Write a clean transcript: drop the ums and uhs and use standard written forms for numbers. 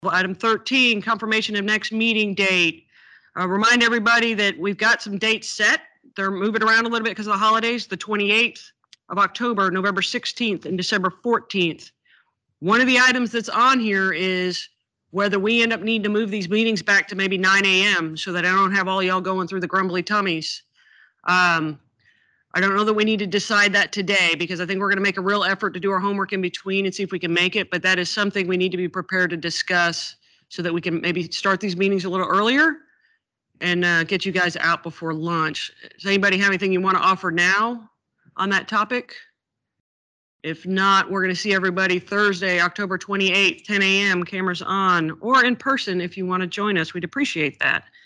Item 13, confirmation of next meeting date. Remind everybody that we've got some dates set. They're moving around a little bit because of the holidays, the 28th of October, November 16th, and December 14th. One of the items that's on here is whether we end up needing to move these meetings back to maybe 9 a.m. so that I don't have all y'all going through the grumbly tummies. I don't know that we need to decide that today because I think we're going to make a real effort to do our homework in between and see if we can make it, but that is something we need to be prepared to discuss so that we can maybe start these meetings a little earlier and get you guys out before lunch. Does anybody have anything you want to offer now on that topic? If not, we're going to see everybody Thursday, October 28th, 10 a.m., cameras on, or in person if you want to join us. We'd appreciate that.